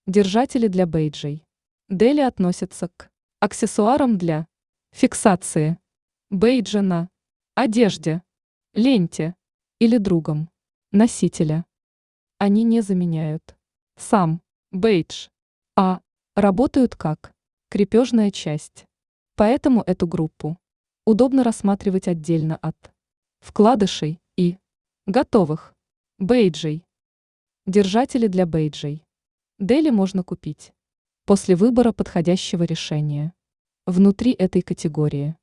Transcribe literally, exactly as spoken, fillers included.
Держатели для бейджей. Дели относятся к аксессуарам для фиксации бейджа на одежде, ленте или другом носителя. Они не заменяют сам бейдж, а работают как крепежная часть. Поэтому эту группу удобно рассматривать отдельно от вкладышей и готовых бейджей. Держатели для бейджей. Дели можно купить после выбора подходящего решения. Внутри этой категории